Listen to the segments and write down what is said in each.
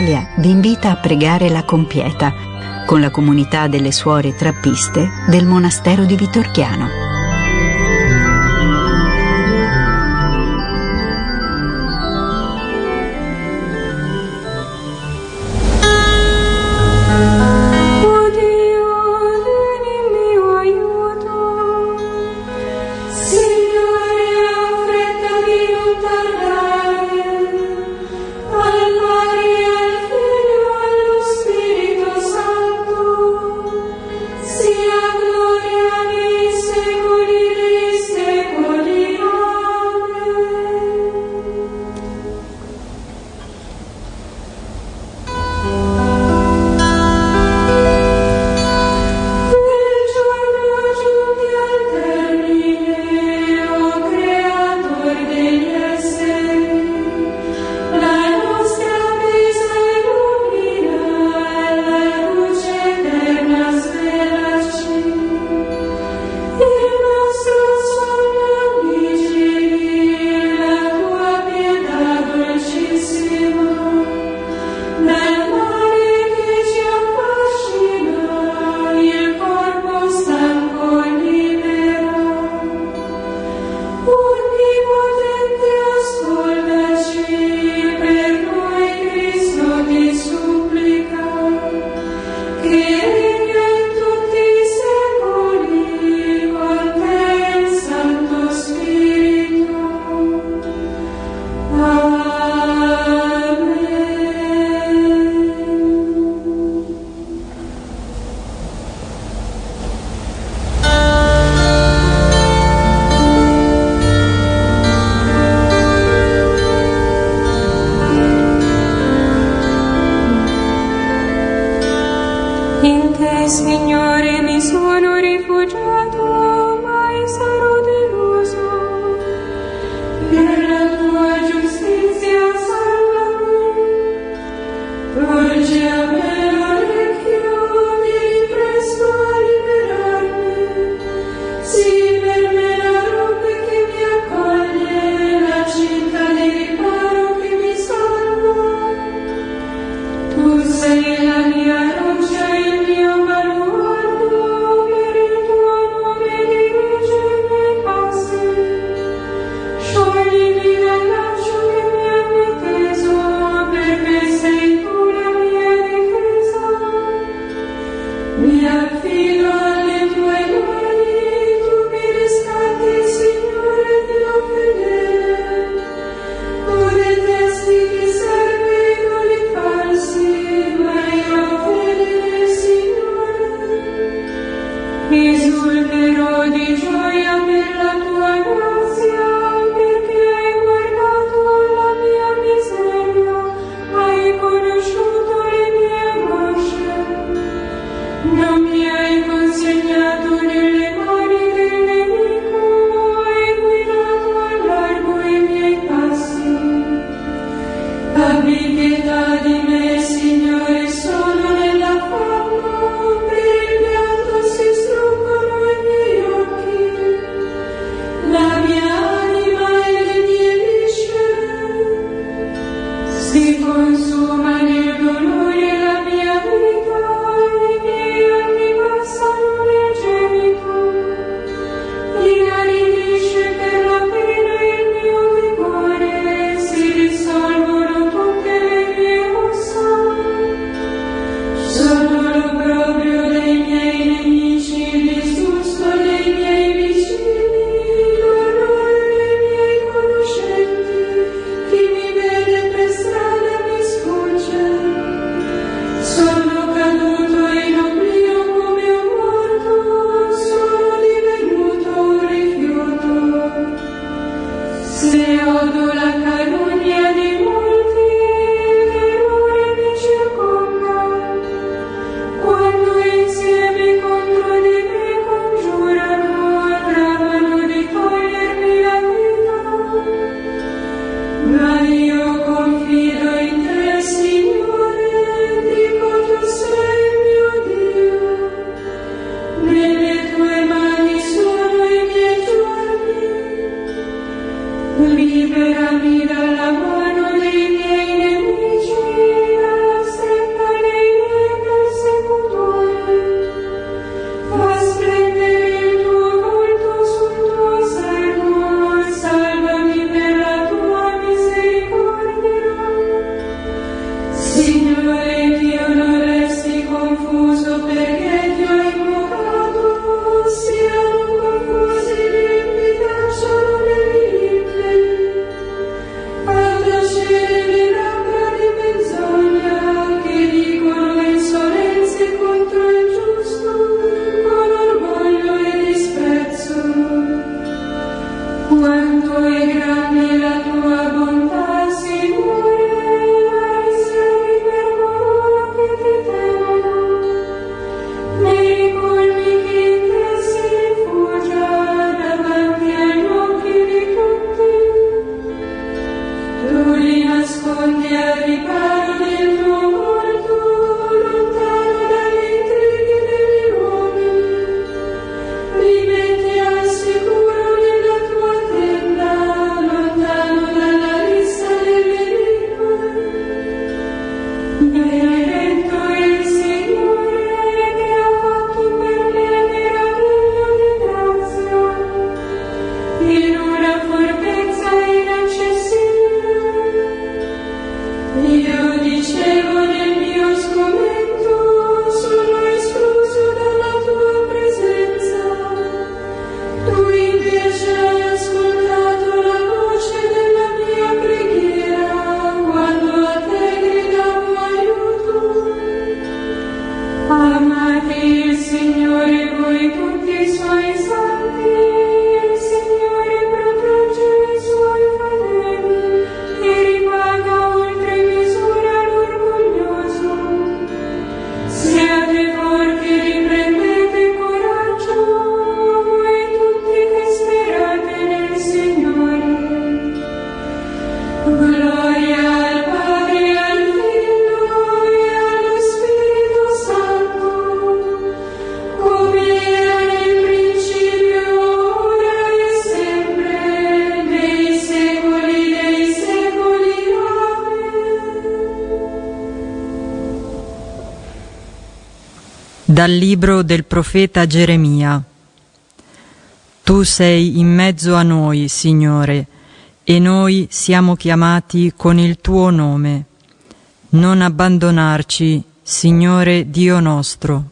Italia vi invita a pregare la Compieta con la comunità delle suore trappiste del monastero di Vitorchiano. Signore, mi sono rifugiato, mai sarò deluso. Per la tua giustizia salvami. Porgi a me l'orecchio, vieni presto a liberarmi. Sii per me la robe che mi accoglie, la cinta di riparo che mi salva. Tu sei la mia roccia, il mio baluardo, per il tuo nome dirige i miei passi. Scioglimi dal laccio che mi hanno teso, perché sei tu la mia difesa. Mi affido alle tue mani, tu mi riscatti, Signore Dio fedele. Tu detesti chi serve idoli falsi, ma io fedele, Signore. Esulterò di gioia per la tua grazia, perché hai guardato la mia miseria, hai conosciuto le mie angosce. Non mi hai consegnato nelle mani del nemico, hai guidato a largo i miei passi. Abbi pietà di me, Signore, sono nell'affanno, per il pianto si struggono i miei occhi. La mia anima e le mie viscere si consuma nel dolore, la mia vita, i miei anni passano nel gemito. Inaridisce per la pena il mio vigore, si dissolvono tutte le mie ossa. Sono l'obbrobrio dei miei nemici, il disgusto dei miei vicini, l'orrore dei miei conoscenti. Chi mi vede per strada mi sfugge. Dal libro del profeta Geremia. Tu sei in mezzo a noi, Signore, e noi siamo chiamati con il tuo nome. Non abbandonarci, Signore Dio nostro.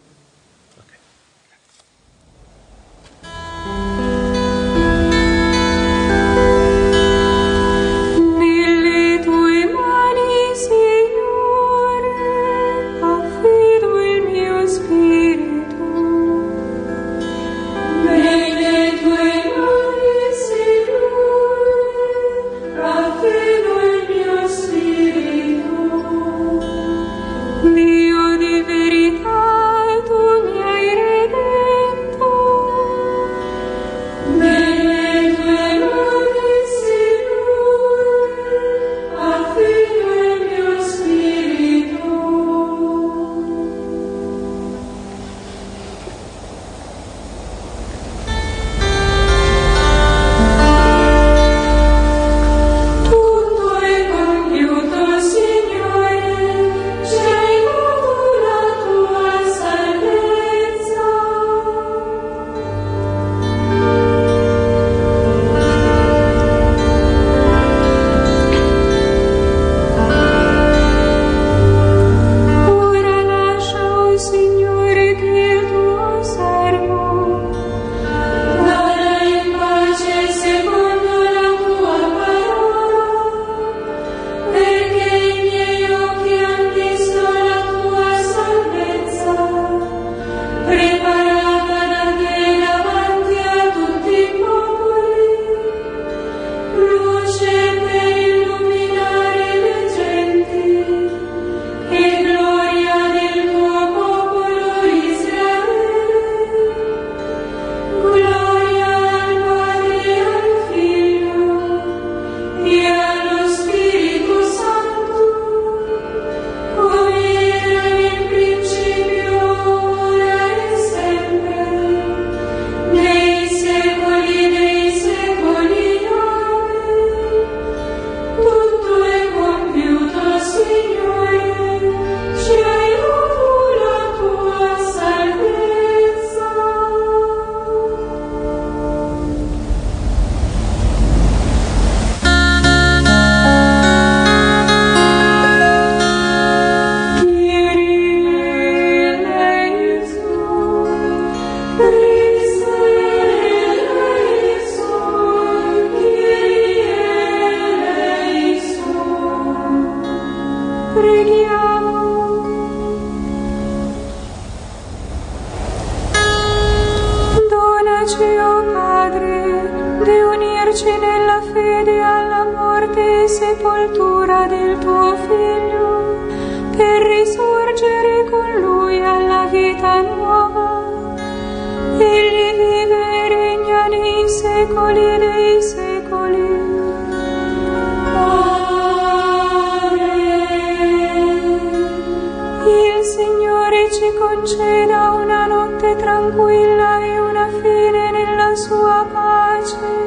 Conceda una notte tranquilla e una fine nella sua pace.